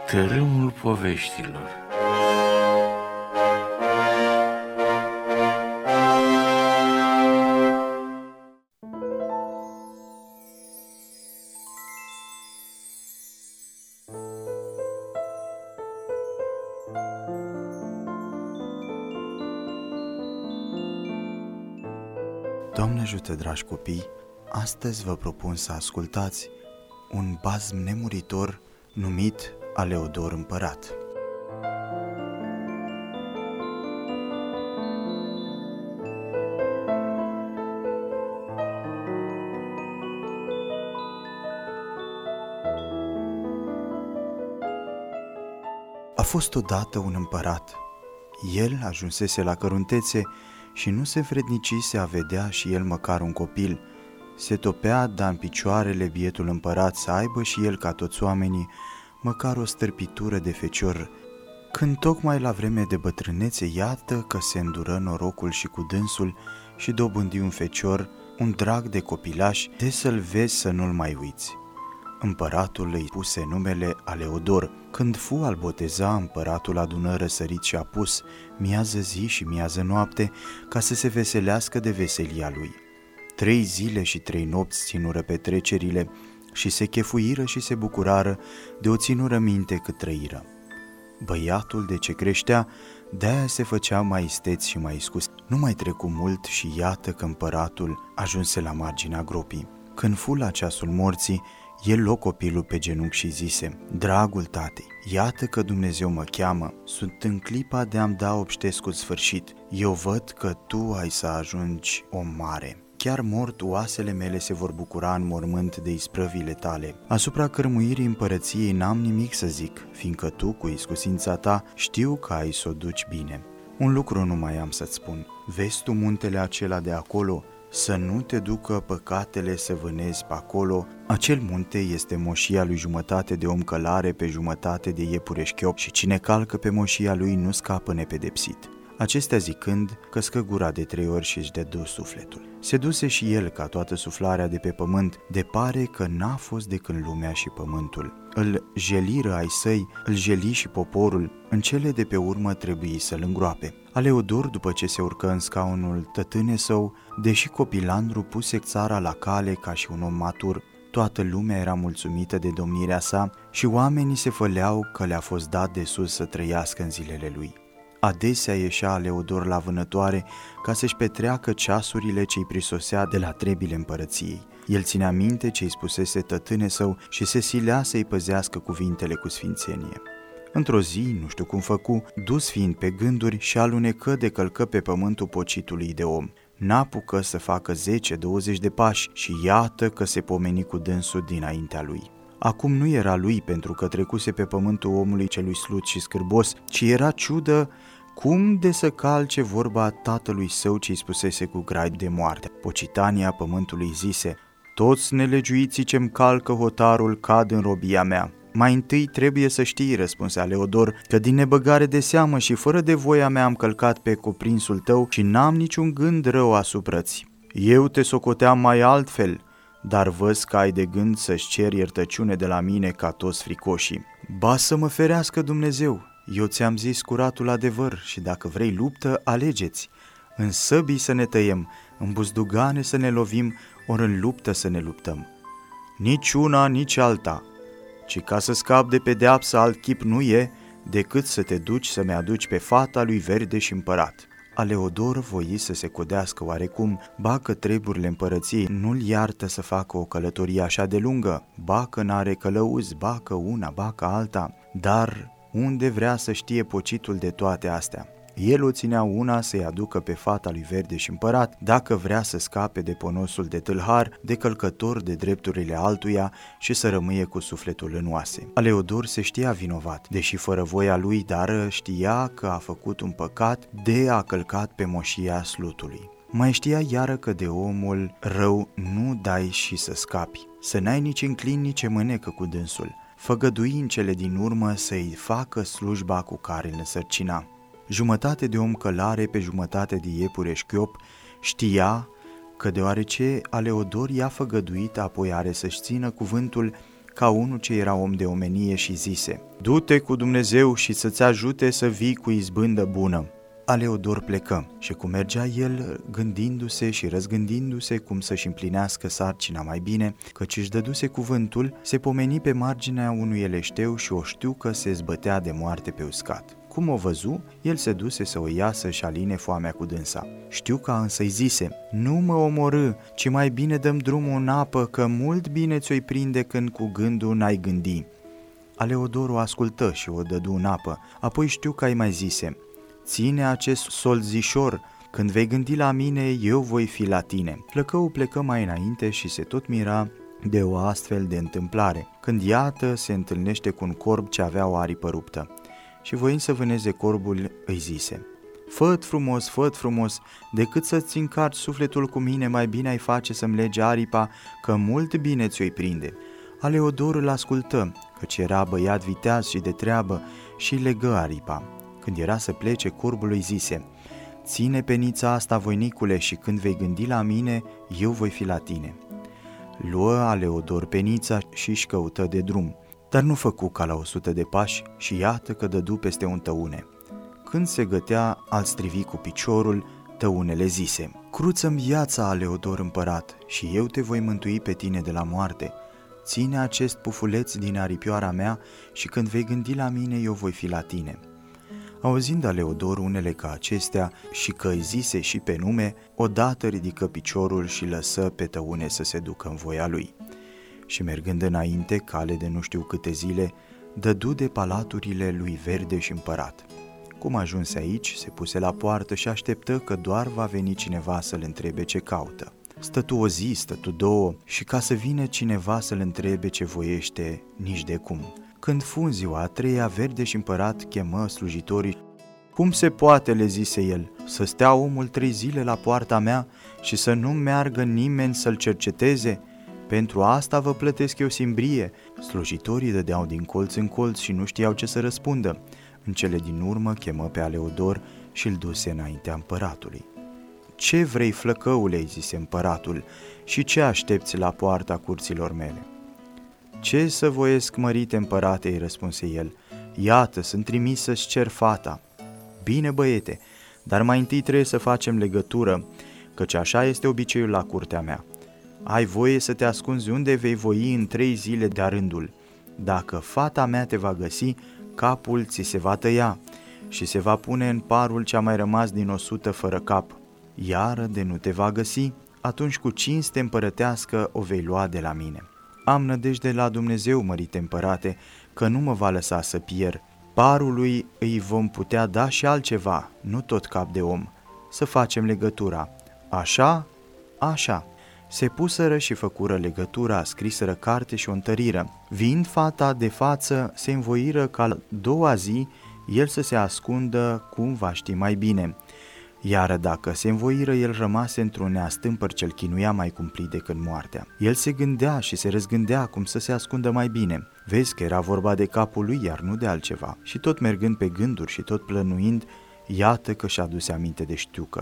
Tărâmul poveștilor. Doamne ajută, dragi copii, astăzi vă propun să ascultați un bazm nemuritor numit Aleodor Împărat. A fost odată un împărat. El ajunsese la căruntețe și nu se înfrednicise a vedea și el măcar un copil. Se topea da în picioarele bietul împărat să aibă și el, ca toți oamenii, măcar o stârpitură de fecior. Când tocmai la vreme de bătrânețe, iată că se îndură norocul și cu dânsul și dobândi un fecior, un drag de copilaș, de să-l vezi să nu-l mai uiți. Împăratul îi puse numele Aleodor. Când fu al boteza, împăratul adună răsărit și apus miază zi și miază noapte ca să se veselească de veselia lui. 3 zile și 3 nopți ținură petrecerile și se chefuiră și se bucurară, de o ținură minte cât trăiră. Băiatul, de ce creștea, de-aia se făcea mai isteț și mai iscus. Nu mai trecu mult și iată că împăratul ajunse la marginea gropii. Când fu la ceasul morții, el luă copilul pe genunchi și zise: Dragul tatei, iată că Dumnezeu mă cheamă, sunt în clipa de a-mi da obștescul sfârșit. Eu văd că tu ai să ajungi om mare. Chiar mort, oasele mele se vor bucura în mormânt de isprăvile tale. Asupra cărmuirii împărăției n-am nimic să zic, fiindcă tu, cu iscusința ta, știu că ai să o duci bine. Un lucru nu mai am să-ți spun. Vezi tu muntele acela de acolo? Să nu te ducă păcatele să vânezi pe acolo. Acel munte este moșia lui jumătate de om călare pe jumătate de iepure șchiop și cine calcă pe moșia lui nu scapă nepedepsit. Acestea zicând, căscă gura de 3 ori și își dădu sufletul. Se duse și el, ca toată suflarea de pe pământ, de pare că n-a fost de când lumea și pământul. Îl jeliră ai săi, îl jeli și poporul, în cele de pe urmă trebuie să-l îngroape. Aleodor, după ce se urcă în scaunul tătâne său, deși copilandru, puse țara la cale ca și un om matur. Toată lumea era mulțumită de domnirea sa și oamenii se făleau că le-a fost dat de sus să trăiască în zilele lui. Adesea ieșea Aleodor la vânătoare ca să-și petreacă ceasurile ce-i prisosea de la trebile împărăției. El ținea minte ce-i spusese tătâne său și se silea să-i păzească cuvintele cu sfințenie. Într-o zi, nu știu cum făcu, dus fiind pe gânduri, și alunecă de călcă pe pământul pocitului de om. N-apucă să facă 10-20 de pași și iată că se pomeni cu dânsul dinaintea lui. Acum nu era lui, pentru că trecuse pe pământul omului celui slut și scârbos, ci era ciudă cum de să calce vorba tatălui său ce-i spusese cu grai de moarte. Pocitania pământului zise: Toți nelegiuiții ce-mi calcă hotarul cad în robia mea. Mai întâi trebuie să știi, răspunse Aleodor, că din nebăgare de seamă și fără de voia mea am călcat pe cuprinsul tău și n-am niciun gând rău asupra-ți. Eu te socoteam mai altfel, dar văz că ai de gând să-ți ceri iertăciune de la mine ca toți fricoșii. Ba să mă ferească Dumnezeu, eu ți-am zis curatul adevăr și dacă vrei luptă, alegeți. În săbii să ne tăiem, în buzdugane să ne lovim, ori în luptă să ne luptăm. Nici una, nici alta, ci ca să scap de pedeapsă alt chip nu e decât să te duci să-mi aduci pe fata lui Verde și împărat. Aleodor voi să se codească oarecum, ba că treburile împărăției nu-l iartă să facă o călătorie așa de lungă, ba că n-are călăuzi, ba că una, ba că alta, dar unde vrea să știe pocitul de toate astea? El o ținea una să-i aducă pe fata lui Verde și împărat, dacă vrea să scape de ponosul de tâlhar, de călcător de drepturile altuia și să rămâie cu sufletul în oase. Aleodor se știa vinovat, deși fără voia lui, dar știa că a făcut un păcat de a călcat pe moșia slutului. Mai știa iară că de omul rău nu dai și să scapi, să n-ai nici înclin, nici mânecă cu dânsul. Făgădui în cele din urmă să-i facă slujba cu care îl însărcina. Jumătate de om călare pe jumătate de iepure șchiop, știa că deoarece Aleodor i-a făgăduit, apoi are să-și țină cuvântul, ca unul ce era om de omenie și zise: Du-te cu Dumnezeu și să-ți ajute să vii cu izbândă bună. Aleodor plecă și cum mergea el gândindu-se și răzgândindu-se cum să-și împlinească sarcina mai bine, căci își dăduse cuvântul, se pomeni pe marginea unui eleșteu și o știucă se zbătea de moarte pe uscat. Cum o văzu, el se duse să o ia să-și aline foamea cu dânsa. Știuca însă îi zise: Nu mă omorâ, ci mai bine dăm drumul în apă, că mult bine ți-o-i prinde când cu gândul n-ai gândi. Aleodor o ascultă și o dădu în apă, apoi Știuca îi mai zise: Ține acest solzișor, când vei gândi la mine, eu voi fi la tine. Flăcăul plecă mai înainte și se tot mira de o astfel de întâmplare, când iată se întâlnește cu un corb ce avea o aripă ruptă. Și voind să vâneze corbul, îi zise: Fă-t frumos, decât să-ți încarci sufletul cu mine, mai bine ai face să-mi legi aripa, că mult bine ți-o-i prinde. Aleodor îl ascultă, căci era băiat viteaz și de treabă, și legă aripa. Când era să plece, corbul îi zise: Ține penița asta, voinicule, și când vei gândi la mine, eu voi fi la tine. Luă Aleodor penița și-și căută de drum, dar nu făcu ca la 100 de pași și iată că dădu peste un tăune. Când se gătea, al strivi cu piciorul, tăunele zise: Cruță-mi viața, Aleodor împărat, și eu te voi mântui pe tine de la moarte. Ține acest pufuleț din aripioara mea și când vei gândi la mine, eu voi fi la tine. Auzind Aleodor unele ca acestea și că îi zise și pe nume, odată ridică piciorul și lăsă pe tăune să se ducă în voia lui. Și mergând înainte, cale de nu știu câte zile, dădu de palaturile lui Verde și împărat. Cum ajunse aici, se puse la poartă și așteptă că doar va veni cineva să-l întrebe ce caută. Stătu o zi, stătu două și ca să vină cineva să-l întrebe ce voiește, nici de cum. Când fu în ziua a treia, Verde și împărat chemă slujitorii. Cum se poate, le zise el, să stea omul 3 zile la poarta mea și să nu meargă nimeni să-l cerceteze? Pentru asta vă plătesc eu simbrie. Slujitorii dădeau din colț în colț și nu știau ce să răspundă. În cele din urmă chemă pe Aleodor și îl duse înaintea împăratului. Ce vrei, flăcăule, îi zise împăratul, și ce aștepți la poarta curților mele? Ce să voiesc, mărite împărate, îi răspunse el. Iată, sunt trimis să-ți cer fata. Bine, băiete, dar mai întâi trebuie să facem legătură, căci așa este obiceiul la curtea mea. Ai voie să te ascunzi unde vei voi în 3 zile de-a rândul. Dacă fata mea te va găsi, capul ți se va tăia și se va pune în parul ce-a mai rămas din 100 fără cap. Iar de nu te va găsi, atunci cu cinste împărătească o vei lua de la mine. Am nădejde la Dumnezeu, mărite împărate, că nu mă va lăsa să pierd. Parului îi vom putea da și altceva, nu tot cap de om. Să facem legătura. Așa? Așa. Se puseră și făcură legătura, scriseră carte și o întăriră. Viind fata de față, se învoiră ca a doua zi el să se ascundă cum va ști mai bine. Iar dacă se învoiră, el rămase într-un neastâmpăr ce-l chinuia mai cumplit decât moartea. El se gândea și se răzgândea cum să se ascundă mai bine. Vezi că era vorba de capul lui, iar nu de altceva. Și tot mergând pe gânduri și tot plănuind, iată că și-a adus aminte de Știucă.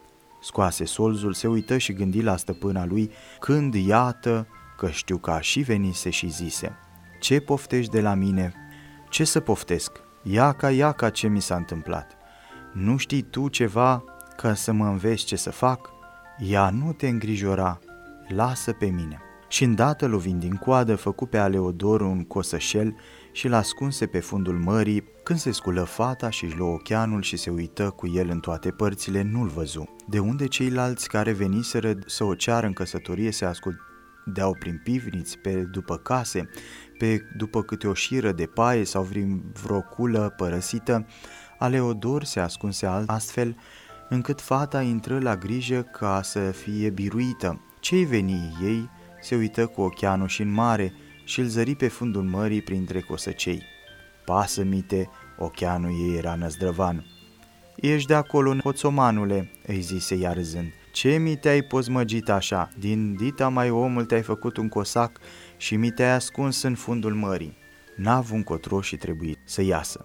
Scoase solzul, se uită și gândi la stăpâna lui, când iată că Știuca și venise și zise: Ce poftești de la mine? Ce să poftesc? Iaca, ce mi s-a întâmplat? Nu știi tu ceva ca să mă înveți ce să fac? Ea nu te îngrijora, lasă pe mine. Și îndată lovind din coadă, făcu pe Aleodor un cosășel și l-ascunse pe fundul mării. Când se sculă fata și-și luă ocheanul și se uită cu el în toate părțile, nu-l văzu. De unde ceilalți care veniseră să o ceară în căsătorie se ascundeau prin pivniți, pe după case, pe după câte o șiră de paie sau vreo culă părăsită, Aleodor se ascunse astfel încât fata intră la grijă ca să fie biruită. Ce-i veni ei, se uită cu ocheanul și în mare și îl zări pe fundul mării printre cosăcei. Pasă-mite, ocheanul ei era năzdrăvan. Ești de acolo, hoțomanule, îi zise ea râzând. Ce mi te-ai pozmăgit așa? Din dita mai omul te-ai făcut un cosac și mi te-ai ascuns în fundul mării. N-a încotro și trebuie să iasă.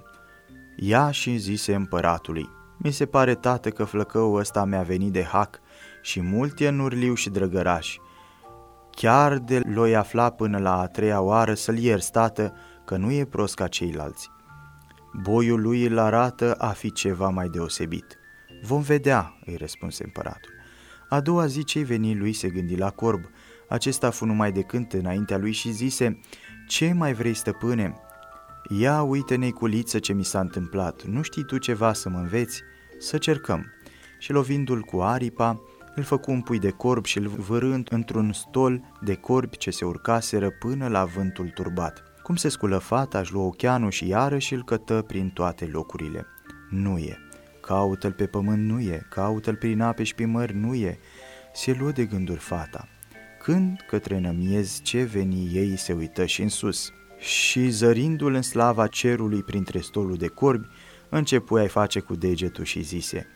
Ea și zise împăratului: Mi se pare, tată, că flăcăul ăsta mi-a venit de hac și mult e nurliu și drăgăraș. chiar de l-o afla până la a treia oară să-l ierți, tată, că nu e prost ca ceilalți. Boiul lui îl arată a fi ceva mai deosebit. Vom vedea, îi răspunse împăratul. A doua zi ce-i veni lui se gândi la corb. Acesta fu numai de cânt înaintea lui și zise: ce mai vrei, stăpâne? Ia uite, neiculiță, ce mi s-a întâmplat. Nu știi tu ceva să mă înveți? Să cercăm. Și lovindu-l cu aripa, îl făcu un pui de corb și îl vârâ într-un stol de corbi ce se urcaseră până la vântul turbat. Cum se sculă fata, își luă ocheanul și iarăși îl cătă prin toate locurile. Nu e. Caută-l pe pământ, nu e. Caută-l prin ape și prin mări, nu e. Se luă de gânduri fata. Când, către nămiez, ce veni ei, se uită și în sus. Și zărindu-l în slava cerului printre stolul de corbi, începu a-i face cu degetul și zise: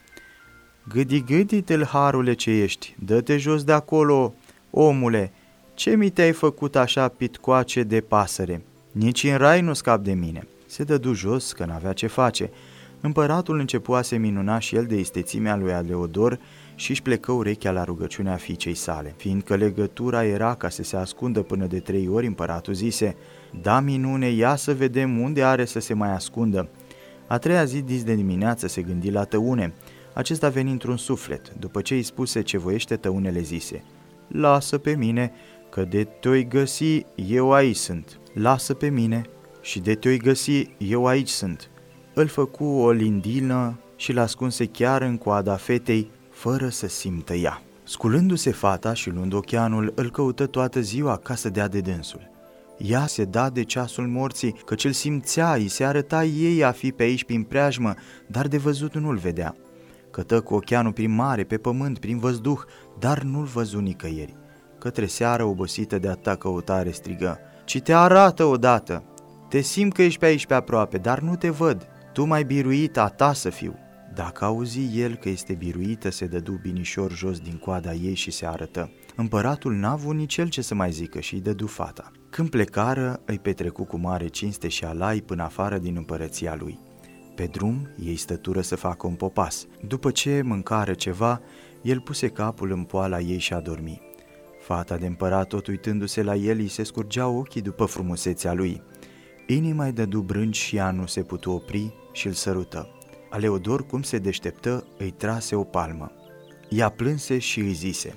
Gâdi, tâlharule ce ești, dă-te jos de acolo, omule, ce mi te-ai făcut așa pitcoace de pasăre? Nici în rai nu scap de mine. Se dădu jos că n-avea ce face. Împăratul începu a se minuna și el de istețimea lui Aleodor și își plecă urechea la rugăciunea fiicei sale. Fiindcă legătura era ca să se ascundă până de 3 ori, împăratul zise: Da, minune, ia să vedem unde are să se mai ascundă. A treia zi, dis de dimineață, se gândi la tăune. Acesta veni într-un suflet. După ce îi spuse ce voiește, tăunele zise: Lasă pe mine, că de te-oi găsi, eu aici sunt. Lasă pe mine și de te-oi găsi, eu aici sunt. Îl făcu o lindină și l-ascunse chiar în coada fetei, fără să simtă ea. Sculându-se fata și luând ocheanul, îl căută toată ziua ca să dea de dânsul. Ea se da de ceasul morții, căci îl simțea, îi se arăta ei a fi pe aici prin preajmă, dar de văzut nu-l vedea. Cătă cu ocheanul prin mare, pe pământ, prin văzduh, dar nu-l văzu nicăieri. Către seară, obosită de atâta căutare, strigă: Ci te arată odată! Te simt că ești pe aici pe aproape, dar nu te văd. Tu m-ai biruit, a ta să fiu. Dacă auzi el că este biruită, se dădu binișor jos din coada ei și se arătă. Împăratul n-a avut nici el ce să mai zică și îi dădu fata. Când plecară, îi petrecu cu mare cinste și alai până afară din împărăția lui. Pe drum, ei stătură să facă un popas. După ce mâncară ceva, el puse capul în poala ei și a dormi. Fata de împărat, tot uitându-se la el, îi se scurgeau ochii după frumusețea lui. Inima îi dădu brânci și ea nu se putu opri și îl sărută. Aleodor, cum se deșteptă, îi trase o palmă. Ea plânse și îi zise: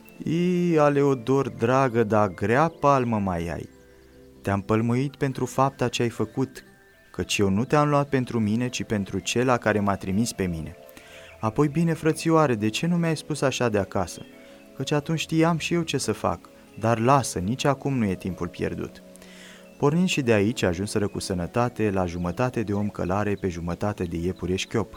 Aleodor, dragă, dar grea palmă mai ai. Te-am pălmuit pentru fapta ce ai făcut, căci eu nu te-am luat pentru mine, ci pentru cela care m-a trimis pe mine. Apoi, bine, frățioare, de ce nu mi-ai spus așa de acasă? Căci atunci știam și eu ce să fac, dar lasă, nici acum nu e timpul pierdut. Pornind și de aici, ajunseră cu sănătate la jumătate de om călare pe jumătate de iepure șchiop.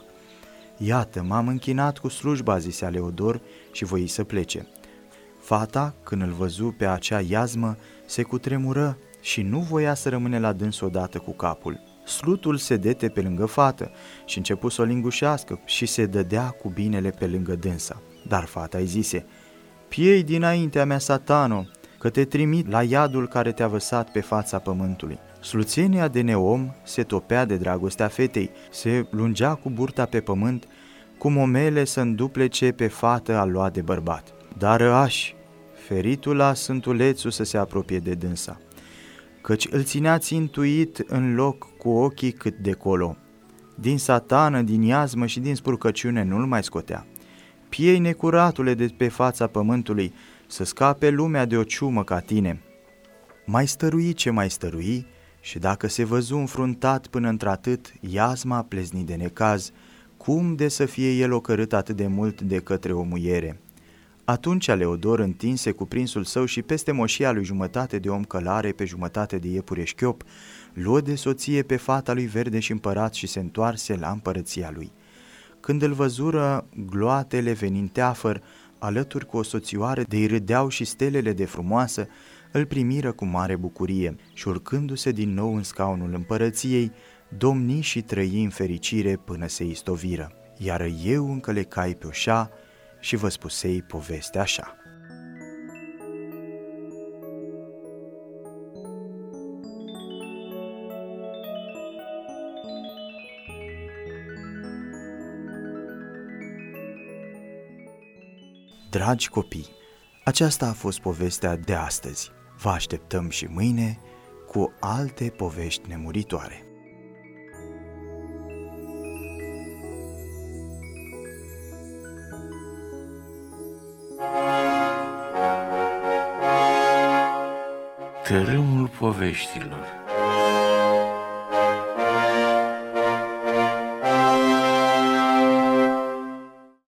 Iată, m-am închinat cu slujba, zise Aleodor, și voi să plece. Fata, când îl văzu pe acea iazmă, se cutremură și nu voia să rămâne la dâns odată cu capul. Slutul se dete pe lângă fată și începu să o lingușească și se dădea cu binele pe lângă dânsa. Dar fata îi zise: Piei dinaintea mea, satano, că te trimit la iadul care te-a văsat pe fața pământului. Sluțenia de neom se topea de dragostea fetei, se lungea cu burta pe pământ, cum omele să înduplece pe fată a lua de bărbat. Dar aș, feritul la sântulețul să se apropie de dânsa, căci îl ținea țintuit în loc cu ochii cât de colo. Din satană, din iazmă și din spurcăciune nu-l mai scotea. Piei, necuratule, de pe fața pământului, să scape lumea de o ciumă ca tine. Mai stărui ce mai stărui, și dacă se văzu înfruntat până într-atât, iazma plezni de necaz, cum de să fie el ocărât atât de mult de către o muiere? Atunci Aleodor întinse cuprinsul său și peste moșia lui jumătate de om călare pe jumătate de iepure șchiop, luă de soție pe fata lui verde și împărat și se întoarse la împărăția lui. Când îl văzură gloatele venind teafăr, alături cu o soțioară de-i râdeau și stelele de frumoasă, îl primiră cu mare bucurie și urcându-se din nou în scaunul împărăției, domni și trăi în fericire până se istoviră. Iar eu încălecai pe oșa și vă spusei povestea așa. Dragi copii, Aceasta a fost povestea de astăzi. Vă așteptăm și mâine cu alte povești nemuritoare. Tărâmul poveștilor.